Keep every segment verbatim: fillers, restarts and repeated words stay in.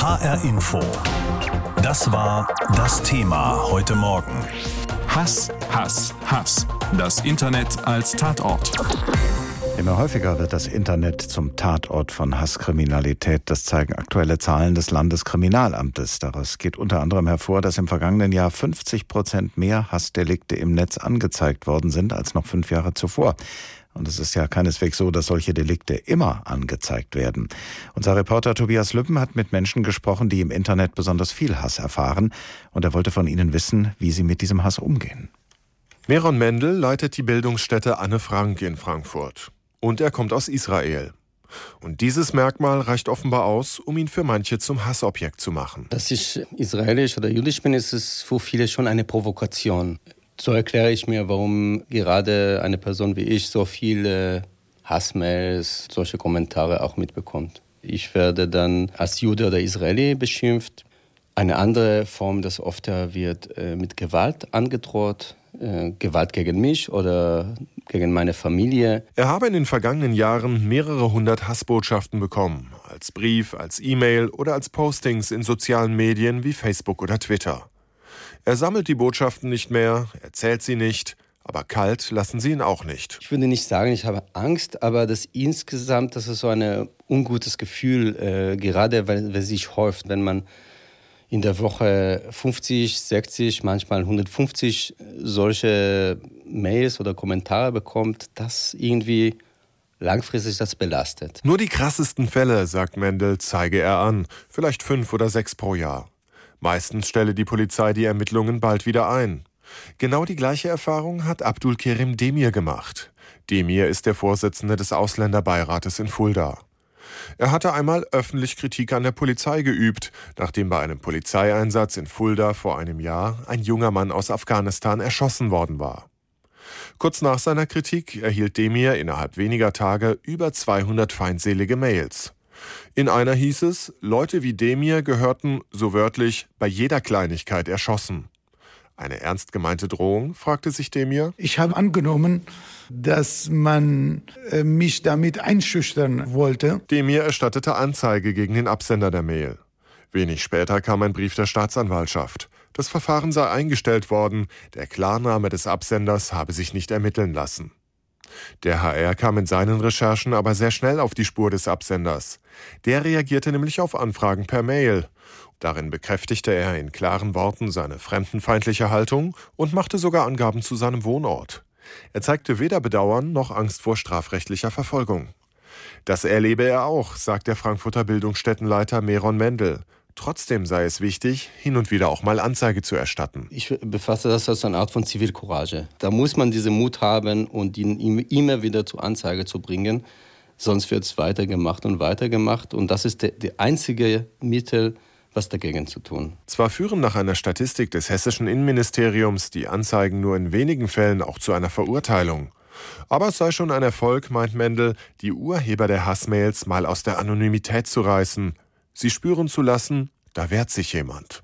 H R Info. Das war das Thema heute Morgen. Hass, Hass, Hass. Das Internet als Tatort. Immer häufiger wird das Internet zum Tatort von Hasskriminalität. Das zeigen aktuelle Zahlen des Landeskriminalamtes. Daraus geht unter anderem hervor, dass im vergangenen Jahr fünfzig Prozent mehr Hassdelikte im Netz angezeigt worden sind als noch fünf Jahre zuvor. Und es ist ja keineswegs so, dass solche Delikte immer angezeigt werden. Unser Reporter Tobias Lübben hat mit Menschen gesprochen, die im Internet besonders viel Hass erfahren. Und er wollte von ihnen wissen, wie sie mit diesem Hass umgehen. Meron Mendel leitet die Bildungsstätte Anne Frank in Frankfurt. Und er kommt aus Israel. Und dieses Merkmal reicht offenbar aus, um ihn für manche zum Hassobjekt zu machen. Dass ich israelisch oder jüdisch bin, ist es für viele schon eine Provokation. So erkläre ich mir, warum gerade eine Person wie ich so viele Hassmails, solche Kommentare auch mitbekommt. Ich werde dann als Jude oder Israeli beschimpft. Eine andere Form, das oft wird, mit Gewalt angedroht. Gewalt gegen mich oder gegen meine Familie. Er habe in den vergangenen Jahren mehrere hundert Hassbotschaften bekommen. Als Brief, als E-Mail oder als Postings in sozialen Medien wie Facebook oder Twitter. Er sammelt die Botschaften nicht mehr, erzählt sie nicht, aber kalt lassen sie ihn auch nicht. Ich würde nicht sagen, ich habe Angst, aber das insgesamt, das ist so ein ungutes Gefühl, äh, gerade weil, weil sich häuft, wenn man in der Woche fünfzig, sechzig, manchmal hundertfünfzig solche Mails oder Kommentare bekommt, das irgendwie langfristig das belastet. Nur die krassesten Fälle, sagt Mendel, zeige er an, vielleicht fünf oder sechs pro Jahr. Meistens stelle die Polizei die Ermittlungen bald wieder ein. Genau die gleiche Erfahrung hat Abdul Kerim Demir gemacht. Demir ist der Vorsitzende des Ausländerbeirates in Fulda. Er hatte einmal öffentlich Kritik an der Polizei geübt, nachdem bei einem Polizeieinsatz in Fulda vor einem Jahr ein junger Mann aus Afghanistan erschossen worden war. Kurz nach seiner Kritik erhielt Demir innerhalb weniger Tage über zweihundert feindselige Mails. In einer hieß es, Leute wie Demir gehörten, so wörtlich, bei jeder Kleinigkeit erschossen. Eine ernst gemeinte Drohung, fragte sich Demir. Ich habe angenommen, dass man mich damit einschüchtern wollte. Demir erstattete Anzeige gegen den Absender der Mail. Wenig später kam ein Brief der Staatsanwaltschaft. Das Verfahren sei eingestellt worden, der Klarname des Absenders habe sich nicht ermitteln lassen. Der H R kam in seinen Recherchen aber sehr schnell auf die Spur des Absenders. Der reagierte nämlich auf Anfragen per Mail. Darin bekräftigte er in klaren Worten seine fremdenfeindliche Haltung und machte sogar Angaben zu seinem Wohnort. Er zeigte weder Bedauern noch Angst vor strafrechtlicher Verfolgung. Das erlebe er auch, sagt der Frankfurter Bildungsstättenleiter Meron Mendel. Trotzdem sei es wichtig, hin und wieder auch mal Anzeige zu erstatten. Ich befasse das als eine Art von Zivilcourage. Da muss man diesen Mut haben und ihn immer wieder zur Anzeige zu bringen. Sonst wird es weitergemacht und weitergemacht. Und das ist der, der einzige Mittel, was dagegen zu tun. Zwar führen nach einer Statistik des hessischen Innenministeriums die Anzeigen nur in wenigen Fällen auch zu einer Verurteilung. Aber es sei schon ein Erfolg, meint Mendel, die Urheber der Hassmails mal aus der Anonymität zu reißen. Sie spüren zu lassen, da wehrt sich jemand.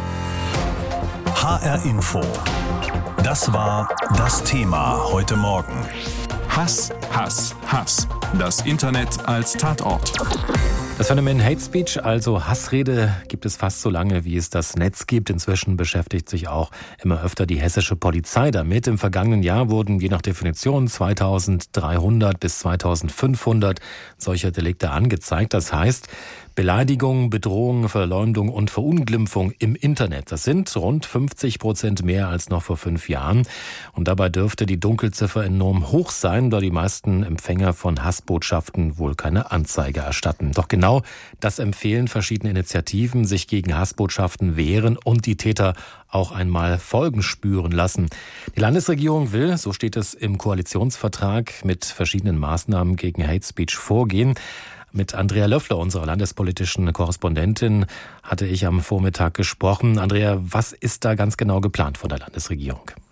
H R Info. Das war das Thema heute Morgen. Hass, Hass, Hass. Das Internet als Tatort. Das Phänomen Hate Speech, also Hassrede, gibt es fast so lange, wie es das Netz gibt. Inzwischen beschäftigt sich auch immer öfter die hessische Polizei damit. Im vergangenen Jahr wurden je nach Definition zweitausenddreihundert bis zweitausendfünfhundert solcher Delikte angezeigt. Das heißt, Beleidigung, Bedrohung, Verleumdung und Verunglimpfung im Internet. Das sind rund fünfzig Prozent mehr als noch vor fünf Jahren. Und dabei dürfte die Dunkelziffer enorm hoch sein, da die meisten Empfänger von Hassbotschaften wohl keine Anzeige erstatten. Doch genau das empfehlen verschiedene Initiativen, sich gegen Hassbotschaften wehren und die Täter auch einmal Folgen spüren lassen. Die Landesregierung will, so steht es im Koalitionsvertrag, mit verschiedenen Maßnahmen gegen Hate Speech vorgehen. Mit Andrea Löffler, unserer landespolitischen Korrespondentin, hatte ich am Vormittag gesprochen. Andrea, was ist da ganz genau geplant von der Landesregierung?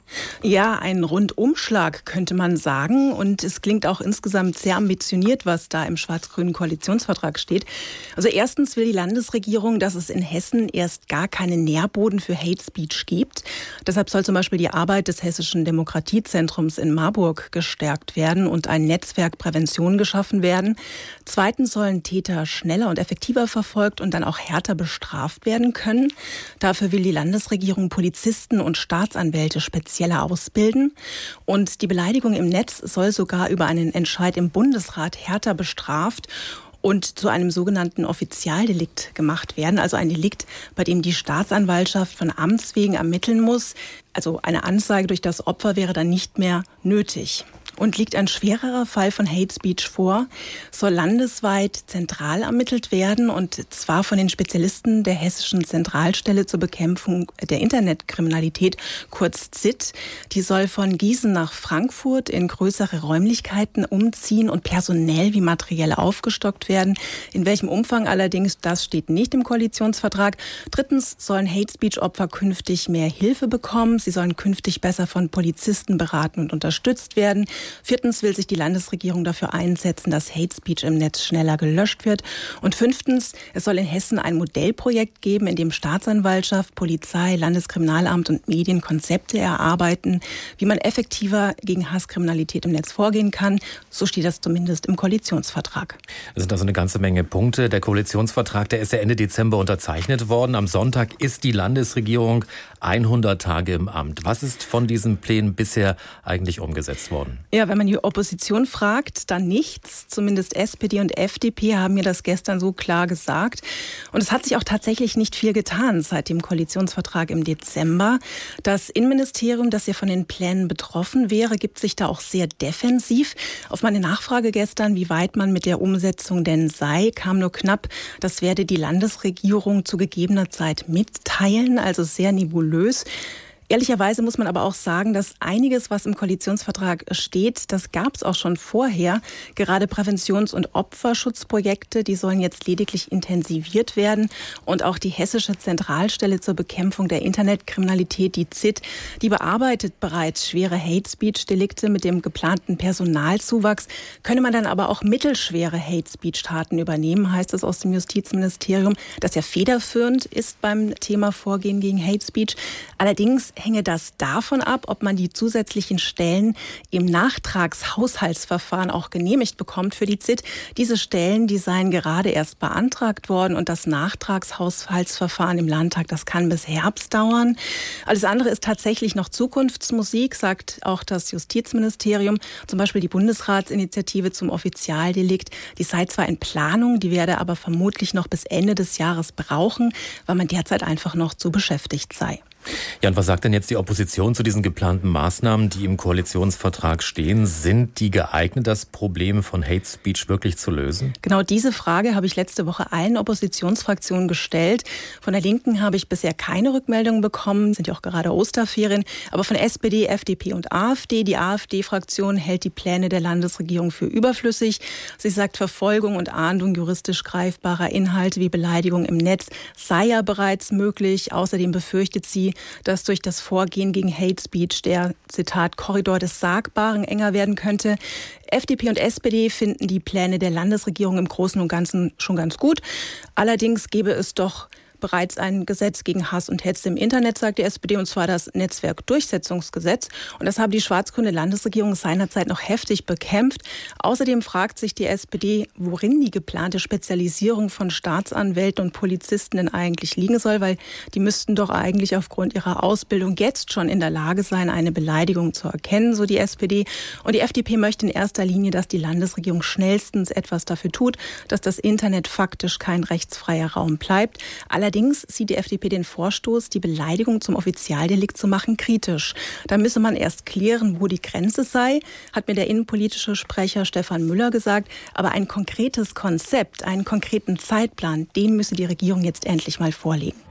Ja, ein Rundumschlag könnte man sagen. Und es klingt auch insgesamt sehr ambitioniert, was da im schwarz-grünen Koalitionsvertrag steht. Also erstens will die Landesregierung, dass es in Hessen erst gar keinen Nährboden für Hate Speech gibt. Deshalb soll zum Beispiel die Arbeit des Hessischen Demokratiezentrums in Marburg gestärkt werden und ein Netzwerk Prävention geschaffen werden. Zweitens sollen Täter schneller und effektiver verfolgt und dann auch härter bestraft werden können. Dafür will die Landesregierung Polizisten und Staatsanwälte speziell ausbilden. Und die Beleidigung im Netz soll sogar über einen Entscheid im Bundesrat härter bestraft und zu einem sogenannten Offizialdelikt gemacht werden. Also ein Delikt, bei dem die Staatsanwaltschaft von Amts wegen ermitteln muss. Also eine Anzeige durch das Opfer wäre dann nicht mehr nötig. Und liegt ein schwererer Fall von Hate Speech vor, soll landesweit zentral ermittelt werden, und zwar von den Spezialisten der Hessischen Zentralstelle zur Bekämpfung der Internetkriminalität, kurz Z I T. Die soll von Gießen nach Frankfurt in größere Räumlichkeiten umziehen und personell wie materiell aufgestockt werden. In welchem Umfang allerdings, das steht nicht im Koalitionsvertrag. Drittens sollen Hate Speech Opfer künftig mehr Hilfe bekommen. Sie sollen künftig besser von Polizisten beraten und unterstützt werden. Viertens will sich die Landesregierung dafür einsetzen, dass Hate Speech im Netz schneller gelöscht wird. Und fünftens, es soll in Hessen ein Modellprojekt geben, in dem Staatsanwaltschaft, Polizei, Landeskriminalamt und Medien Konzepte erarbeiten, wie man effektiver gegen Hasskriminalität im Netz vorgehen kann. So steht das zumindest im Koalitionsvertrag. Das sind also eine ganze Menge Punkte. Der Koalitionsvertrag, der ist ja Ende Dezember unterzeichnet worden. Am Sonntag ist die Landesregierung hundert Tage im Amt. Was ist von diesen Plänen bisher eigentlich umgesetzt worden? Ja, wenn man die Opposition fragt, dann nichts. Zumindest S P D und F D P haben mir das gestern so klar gesagt. Und es hat sich auch tatsächlich nicht viel getan seit dem Koalitionsvertrag im Dezember. Das Innenministerium, das ja von den Plänen betroffen wäre, gibt sich da auch sehr defensiv. Auf meine Nachfrage gestern, wie weit man mit der Umsetzung denn sei, kam nur knapp, das werde die Landesregierung zu gegebener Zeit mitteilen, also sehr nebulös. Ehrlicherweise muss man aber auch sagen, dass einiges, was im Koalitionsvertrag steht, das gab es auch schon vorher. Gerade Präventions- und Opferschutzprojekte, die sollen jetzt lediglich intensiviert werden. Und auch die Hessische Zentralstelle zur Bekämpfung der Internetkriminalität, die Z I T, die bearbeitet bereits schwere Hate-Speech-Delikte mit dem geplanten Personalzuwachs. Könne man dann aber auch mittelschwere Hate-Speech-Taten übernehmen, heißt es aus dem Justizministerium, das ja federführend ist beim Thema Vorgehen gegen Hate-Speech. Allerdings hänge das davon ab, ob man die zusätzlichen Stellen im Nachtragshaushaltsverfahren auch genehmigt bekommt für die Z I T. Diese Stellen, die seien gerade erst beantragt worden, und das Nachtragshaushaltsverfahren im Landtag, das kann bis Herbst dauern. Alles andere ist tatsächlich noch Zukunftsmusik, sagt auch das Justizministerium. Zum Beispiel die Bundesratsinitiative zum Offizialdelikt, die sei zwar in Planung, die werde aber vermutlich noch bis Ende des Jahres brauchen, weil man derzeit einfach noch zu beschäftigt sei. Ja, und was sagt denn jetzt die Opposition zu diesen geplanten Maßnahmen, die im Koalitionsvertrag stehen? Sind die geeignet, das Problem von Hate Speech wirklich zu lösen? Genau diese Frage habe ich letzte Woche allen Oppositionsfraktionen gestellt. Von der Linken habe ich bisher keine Rückmeldungen bekommen, sind ja auch gerade Osterferien. Aber von S P D, F D P und AfD, die AfD-Fraktion hält die Pläne der Landesregierung für überflüssig. Sie sagt, Verfolgung und Ahndung juristisch greifbarer Inhalte wie Beleidigung im Netz sei ja bereits möglich. Außerdem befürchtet sie, dass durch das Vorgehen gegen Hate Speech der, Zitat, Korridor des Sagbaren enger werden könnte. F D P und S P D finden die Pläne der Landesregierung im Großen und Ganzen schon ganz gut. Allerdings gäbe es doch bereits ein Gesetz gegen Hass und Hetze im Internet, sagt die S P D, und zwar das Netzwerkdurchsetzungsgesetz. Und das habe die schwarz-grüne Landesregierung seinerzeit noch heftig bekämpft. Außerdem fragt sich die S P D, worin die geplante Spezialisierung von Staatsanwälten und Polizisten denn eigentlich liegen soll, weil die müssten doch eigentlich aufgrund ihrer Ausbildung jetzt schon in der Lage sein, eine Beleidigung zu erkennen, so die S P D. Und die F D P möchte in erster Linie, dass die Landesregierung schnellstens etwas dafür tut, dass das Internet faktisch kein rechtsfreier Raum bleibt. Allerdings sieht die F D P den Vorstoß, die Beleidigung zum Offizialdelikt zu machen, kritisch. Da müsse man erst klären, wo die Grenze sei, hat mir der innenpolitische Sprecher Stefan Müller gesagt. Aber ein konkretes Konzept, einen konkreten Zeitplan, den müsse die Regierung jetzt endlich mal vorlegen.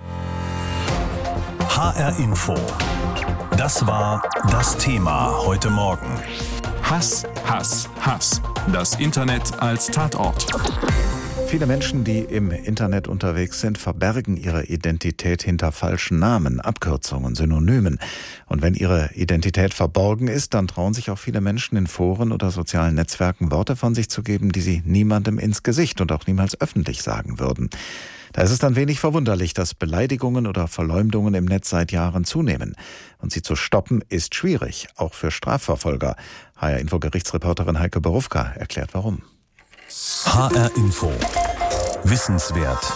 H R Info. Das war das Thema heute Morgen. Hass, Hass, Hass. Das Internet als Tatort. Viele Menschen, die im Internet unterwegs sind, verbergen ihre Identität hinter falschen Namen, Abkürzungen, Synonymen. Und wenn ihre Identität verborgen ist, dann trauen sich auch viele Menschen in Foren oder sozialen Netzwerken Worte von sich zu geben, die sie niemandem ins Gesicht und auch niemals öffentlich sagen würden. Da ist es dann wenig verwunderlich, dass Beleidigungen oder Verleumdungen im Netz seit Jahren zunehmen. Und sie zu stoppen ist schwierig, auch für Strafverfolger. H R-Info-Gerichtsreporterin Heike Borufka erklärt warum. H R-Info. Wissenswert.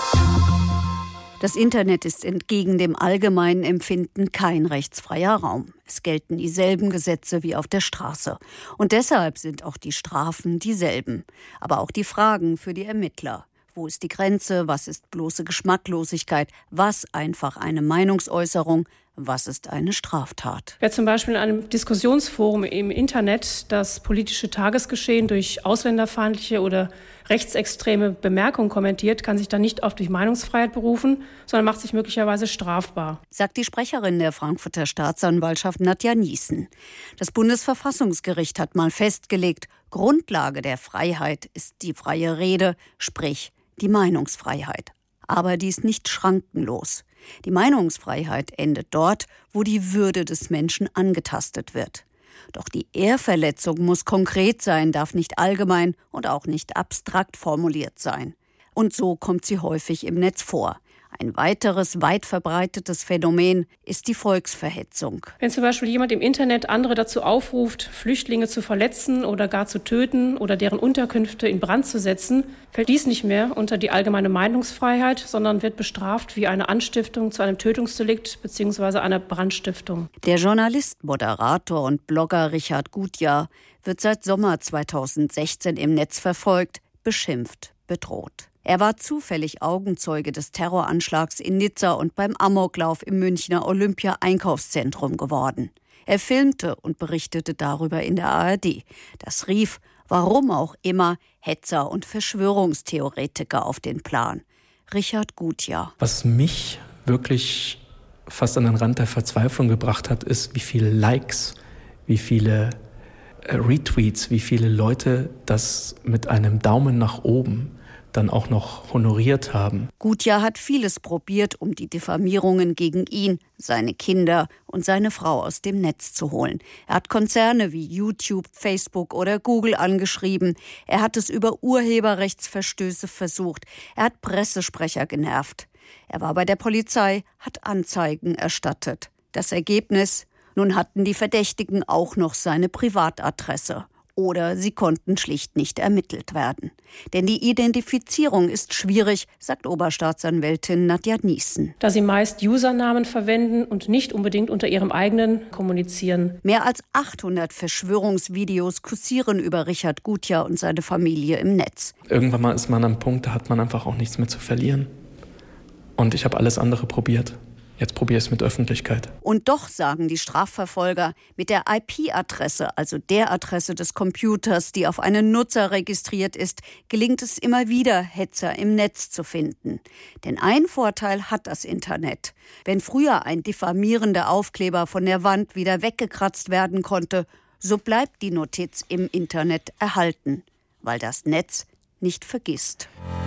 Das Internet ist entgegen dem allgemeinen Empfinden kein rechtsfreier Raum. Es gelten dieselben Gesetze wie auf der Straße. Und deshalb sind auch die Strafen dieselben. Aber auch die Fragen für die Ermittler. Wo ist die Grenze? Was ist bloße Geschmacklosigkeit? Was einfach eine Meinungsäußerung? Was ist eine Straftat? Wer zum Beispiel in einem Diskussionsforum im Internet das politische Tagesgeschehen durch ausländerfeindliche oder rechtsextreme Bemerkungen kommentiert, kann sich dann nicht auf die Meinungsfreiheit berufen, sondern macht sich möglicherweise strafbar. Sagt die Sprecherin der Frankfurter Staatsanwaltschaft Nadja Niesen. Das Bundesverfassungsgericht hat mal festgelegt, Grundlage der Freiheit ist die freie Rede, sprich die Meinungsfreiheit. Aber die ist nicht schrankenlos. Die Meinungsfreiheit endet dort, wo die Würde des Menschen angetastet wird. Doch die Ehrverletzung muss konkret sein, darf nicht allgemein und auch nicht abstrakt formuliert sein. Und so kommt sie häufig im Netz vor. Ein weiteres weit verbreitetes Phänomen ist die Volksverhetzung. Wenn zum Beispiel jemand im Internet andere dazu aufruft, Flüchtlinge zu verletzen oder gar zu töten oder deren Unterkünfte in Brand zu setzen, fällt dies nicht mehr unter die allgemeine Meinungsfreiheit, sondern wird bestraft wie eine Anstiftung zu einem Tötungsdelikt bzw. einer Brandstiftung. Der Journalist, Moderator und Blogger Richard Gutjahr wird seit Sommer zweitausendsechzehn im Netz verfolgt, beschimpft, bedroht. Er war zufällig Augenzeuge des Terroranschlags in Nizza und beim Amoklauf im Münchner Olympia-Einkaufszentrum geworden. Er filmte und berichtete darüber in der A R D. Das rief, warum auch immer, Hetzer und Verschwörungstheoretiker auf den Plan. Richard Gutjahr. Was mich wirklich fast an den Rand der Verzweiflung gebracht hat, ist, wie viele Likes, wie viele Retweets, wie viele Leute das mit einem Daumen nach oben dann auch noch honoriert haben. Gutjahr hat vieles probiert, um die Diffamierungen gegen ihn, seine Kinder und seine Frau aus dem Netz zu holen. Er hat Konzerne wie YouTube, Facebook oder Google angeschrieben. Er hat es über Urheberrechtsverstöße versucht. Er hat Pressesprecher genervt. Er war bei der Polizei, hat Anzeigen erstattet. Das Ergebnis? Nun hatten die Verdächtigen auch noch seine Privatadresse. Oder sie konnten schlicht nicht ermittelt werden. Denn die Identifizierung ist schwierig, sagt Oberstaatsanwältin Nadja Niesen. Da sie meist Usernamen verwenden und nicht unbedingt unter ihrem eigenen kommunizieren. Mehr als achthundert Verschwörungsvideos kursieren über Richard Gutjahr und seine Familie im Netz. Irgendwann mal ist man am Punkt, da hat man einfach auch nichts mehr zu verlieren. Und ich habe alles andere probiert. Jetzt probiere ich es mit Öffentlichkeit. Und doch, sagen die Strafverfolger, mit der I P-Adresse, also der Adresse des Computers, die auf einen Nutzer registriert ist, gelingt es immer wieder, Hetzer im Netz zu finden. Denn ein Vorteil hat das Internet. Wenn früher ein diffamierender Aufkleber von der Wand wieder weggekratzt werden konnte, so bleibt die Notiz im Internet erhalten, weil das Netz nicht vergisst.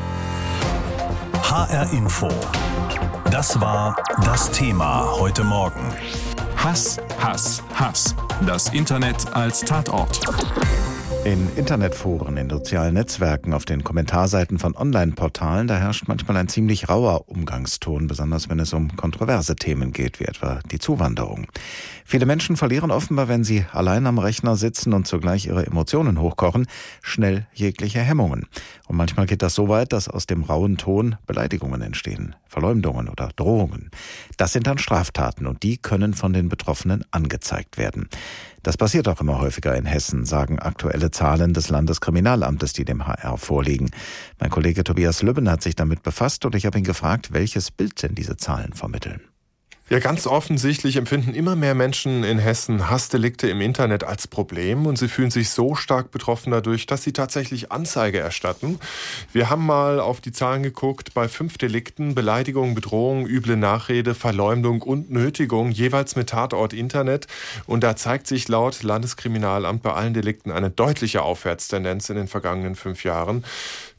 H R-Info. Das war das Thema heute Morgen. Hass, Hass, Hass. Das Internet als Tatort. In Internetforen, in sozialen Netzwerken, auf den Kommentarseiten von Online-Portalen, da herrscht manchmal ein ziemlich rauer Umgangston, besonders wenn es um kontroverse Themen geht, wie etwa die Zuwanderung. Viele Menschen verlieren offenbar, wenn sie allein am Rechner sitzen und zugleich ihre Emotionen hochkochen, schnell jegliche Hemmungen. Und manchmal geht das so weit, dass aus dem rauen Ton Beleidigungen entstehen, Verleumdungen oder Drohungen. Das sind dann Straftaten und die können von den Betroffenen angezeigt werden. Das passiert auch immer häufiger in Hessen, sagen aktuelle Zahlen des Landeskriminalamtes, die dem H R vorliegen. Mein Kollege Tobias Lübben hat sich damit befasst und ich habe ihn gefragt, welches Bild denn diese Zahlen vermitteln. Ja, ganz offensichtlich empfinden immer mehr Menschen in Hessen Hassdelikte im Internet als Problem und sie fühlen sich so stark betroffen dadurch, dass sie tatsächlich Anzeige erstatten. Wir haben mal auf die Zahlen geguckt, bei fünf Delikten, Beleidigung, Bedrohung, üble Nachrede, Verleumdung und Nötigung, jeweils mit Tatort Internet. Und da zeigt sich laut Landeskriminalamt bei allen Delikten eine deutliche Aufwärtstendenz in den vergangenen fünf Jahren.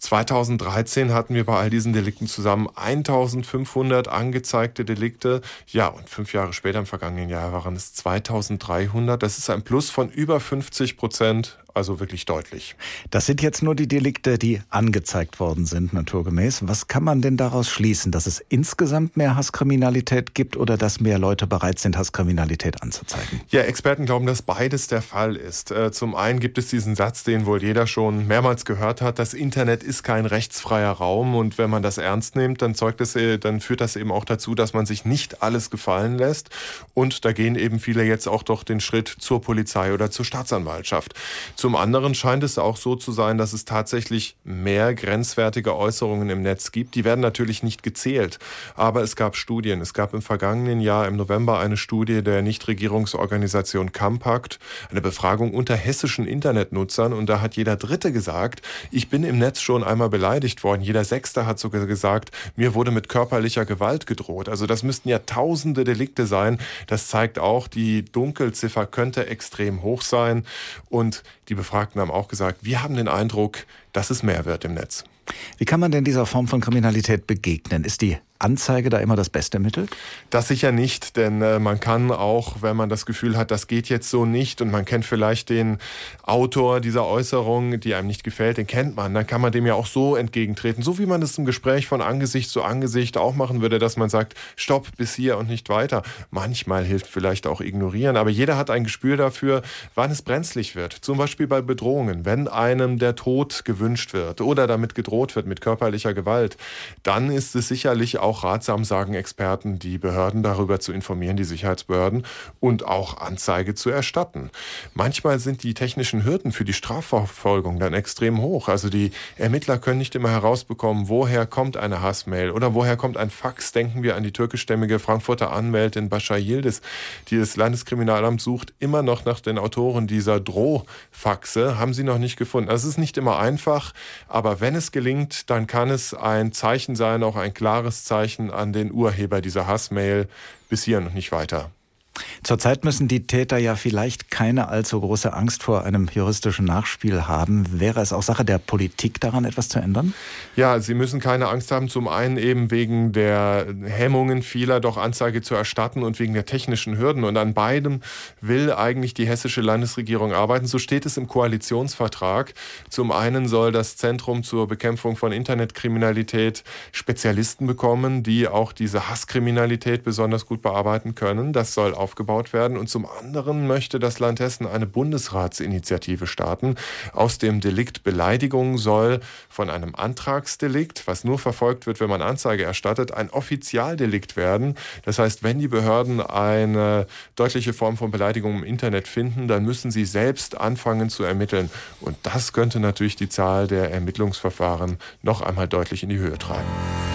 zweitausenddreizehn hatten wir bei all diesen Delikten zusammen eintausendfünfhundert angezeigte Delikte. Ja, und fünf Jahre später im vergangenen Jahr waren es zweitausenddreihundert. Das ist ein Plus von über fünfzig Prozent. Also wirklich deutlich. Das sind jetzt nur die Delikte, die angezeigt worden sind, naturgemäß. Was kann man denn daraus schließen, dass es insgesamt mehr Hasskriminalität gibt oder dass mehr Leute bereit sind, Hasskriminalität anzuzeigen? Ja, Experten glauben, dass beides der Fall ist. Zum einen gibt es diesen Satz, den wohl jeder schon mehrmals gehört hat: Das Internet ist kein rechtsfreier Raum, und wenn man das ernst nimmt, dann zeugt es, dann führt das eben auch dazu, dass man sich nicht alles gefallen lässt, und da gehen eben viele jetzt auch doch den Schritt zur Polizei oder zur Staatsanwaltschaft. Zum anderen scheint es auch so zu sein, dass es tatsächlich mehr grenzwertige Äußerungen im Netz gibt. Die werden natürlich nicht gezählt, aber es gab Studien. Es gab im vergangenen Jahr im November eine Studie der Nichtregierungsorganisation Campact, eine Befragung unter hessischen Internetnutzern, und da hat jeder Dritte gesagt, ich bin im Netz schon einmal beleidigt worden. Jeder Sechste hat sogar gesagt, mir wurde mit körperlicher Gewalt gedroht. Also das müssten ja tausende Delikte sein. Das zeigt auch, die Dunkelziffer könnte extrem hoch sein, und die Befragten haben auch gesagt, wir haben den Eindruck, dass es mehr wird im Netz. Wie kann man denn dieser Form von Kriminalität begegnen? Ist die Anzeige da immer das beste Mittel? Das sicher nicht, denn äh, man kann auch, wenn man das Gefühl hat, das geht jetzt so nicht, und man kennt vielleicht den Autor dieser Äußerung, die einem nicht gefällt, den kennt man, dann kann man dem ja auch so entgegentreten, so wie man es im Gespräch von Angesicht zu Angesicht auch machen würde, dass man sagt, stopp, bis hier und nicht weiter. Manchmal hilft vielleicht auch ignorieren, aber jeder hat ein Gespür dafür, wann es brenzlig wird. Zum Beispiel bei Bedrohungen, wenn einem der Tod gewünscht wird oder damit gedroht wird mit körperlicher Gewalt, dann ist es sicherlich auch ratsam, sagen Experten, die Behörden darüber zu informieren, die Sicherheitsbehörden, und auch Anzeige zu erstatten. Manchmal sind die technischen Hürden für die Strafverfolgung dann extrem hoch. Also die Ermittler können nicht immer herausbekommen, woher kommt eine Hassmail oder woher kommt ein Fax. Denken wir an die türkischstämmige Frankfurter Anwältin Başar Yildiz, die das Landeskriminalamt sucht immer noch nach den Autoren dieser Drohfaxe, haben sie noch nicht gefunden. Also es ist nicht immer einfach, aber wenn es gelingt, dann kann es ein Zeichen sein, auch ein klares Zeichen an den Urheber dieser Hassmail, bis hier und nicht weiter. Zurzeit müssen die Täter ja vielleicht keine allzu große Angst vor einem juristischen Nachspiel haben. Wäre es auch Sache der Politik, daran etwas zu ändern? Ja, sie müssen keine Angst haben, zum einen eben wegen der Hemmungen vieler, doch Anzeige zu erstatten, und wegen der technischen Hürden. Und an beidem will eigentlich die hessische Landesregierung arbeiten. So steht es im Koalitionsvertrag. Zum einen soll das Zentrum zur Bekämpfung von Internetkriminalität Spezialisten bekommen, die auch diese Hasskriminalität besonders gut bearbeiten können. Das soll auch aufgebaut werden. Und zum anderen möchte das Land Hessen eine Bundesratsinitiative starten. Aus dem Delikt Beleidigung soll von einem Antragsdelikt, was nur verfolgt wird, wenn man Anzeige erstattet, ein Offizialdelikt werden. Das heißt, wenn die Behörden eine deutliche Form von Beleidigung im Internet finden, dann müssen sie selbst anfangen zu ermitteln. Und das könnte natürlich die Zahl der Ermittlungsverfahren noch einmal deutlich in die Höhe treiben.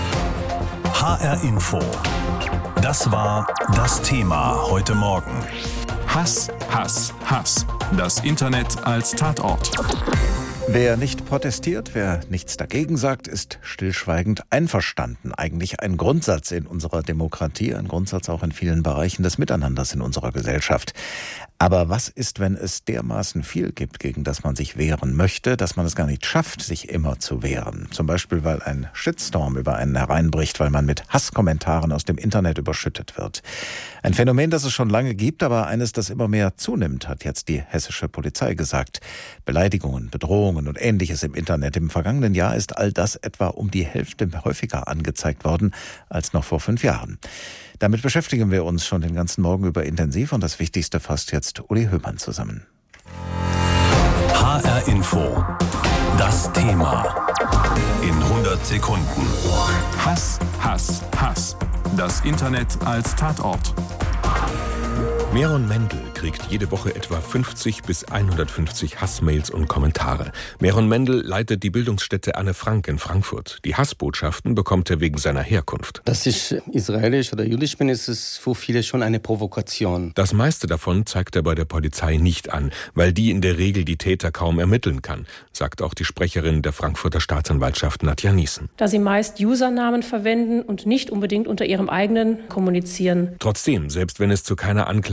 H R Info. Das war das Thema heute Morgen. Hass, Hass, Hass. Das Internet als Tatort. Wer nicht protestiert, wer nichts dagegen sagt, ist stillschweigend einverstanden. Eigentlich ein Grundsatz in unserer Demokratie, ein Grundsatz auch in vielen Bereichen des Miteinanders in unserer Gesellschaft. Aber was ist, wenn es dermaßen viel gibt, gegen das man sich wehren möchte, dass man es gar nicht schafft, sich immer zu wehren? Zum Beispiel, weil ein Shitstorm über einen hereinbricht, weil man mit Hasskommentaren aus dem Internet überschüttet wird. Ein Phänomen, das es schon lange gibt, aber eines, das immer mehr zunimmt, hat jetzt die hessische Polizei gesagt. Beleidigungen, Bedrohungen und Ähnliches im Internet. Im vergangenen Jahr ist all das etwa um die Hälfte häufiger angezeigt worden als noch vor fünf Jahren. Damit beschäftigen wir uns schon den ganzen Morgen über intensiv, und das Wichtigste fasst jetzt Uli Höhmann zusammen. H R Info. Das Thema. In hundert Sekunden. Hass, Hass, Hass. Das Internet als Tatort. Meron Mendel kriegt jede Woche etwa fünfzig bis hundertfünfzig Hassmails und Kommentare. Meron Mendel leitet die Bildungsstätte Anne Frank in Frankfurt. Die Hassbotschaften bekommt er wegen seiner Herkunft. Dass ich israelisch oder jüdisch bin, ist es für viele schon eine Provokation. Das meiste davon zeigt er bei der Polizei nicht an, weil die in der Regel die Täter kaum ermitteln kann, sagt auch die Sprecherin der Frankfurter Staatsanwaltschaft Nadja Niesen. Da sie meist Usernamen verwenden und nicht unbedingt unter ihrem eigenen kommunizieren. Trotzdem, selbst wenn es zu keiner Anklage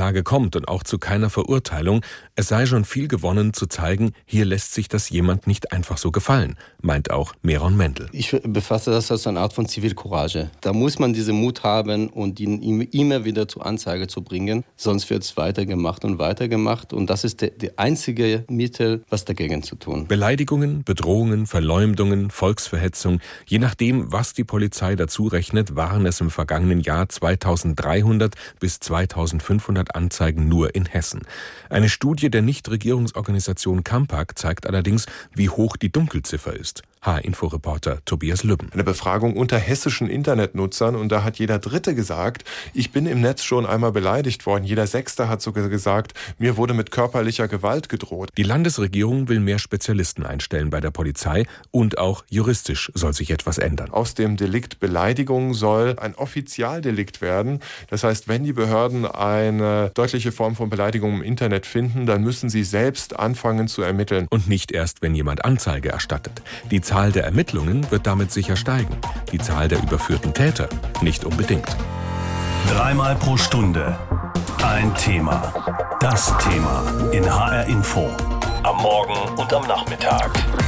Anklage kommt und auch zu keiner Verurteilung, es sei schon viel gewonnen zu zeigen, hier lässt sich das jemand nicht einfach so gefallen, meint auch Meron Mendel. Ich befasse das als eine Art von Zivilcourage. Da muss man diesen Mut haben und ihn immer wieder zur Anzeige zu bringen, sonst wird es weitergemacht und weitergemacht und das ist das einzige Mittel, was dagegen zu tun. Beleidigungen, Bedrohungen, Verleumdungen, Volksverhetzung, je nachdem, was die Polizei dazu rechnet, waren es im vergangenen Jahr zweitausenddreihundert bis zweitausendfünfhundert Anzeigen nur in Hessen. Eine Studie der Nichtregierungsorganisation Campac zeigt allerdings, wie hoch die Dunkelziffer ist. H-Info-Reporter Tobias Lübben. Eine Befragung unter hessischen Internetnutzern und da hat jeder Dritte gesagt, ich bin im Netz schon einmal beleidigt worden. Jeder Sechste hat sogar gesagt, mir wurde mit körperlicher Gewalt gedroht. Die Landesregierung will mehr Spezialisten einstellen bei der Polizei und auch juristisch soll sich etwas ändern. Aus dem Delikt Beleidigung soll ein Offizialdelikt werden. Das heißt, wenn die Behörden eine deutliche Form von Beleidigung im Internet finden, dann müssen sie selbst anfangen zu ermitteln. Und nicht erst, wenn jemand Anzeige erstattet. Die Die Zahl der Ermittlungen wird damit sicher steigen. Die Zahl der überführten Täter nicht unbedingt. Dreimal pro Stunde ein Thema. Das Thema in H R Info. Am Morgen und am Nachmittag.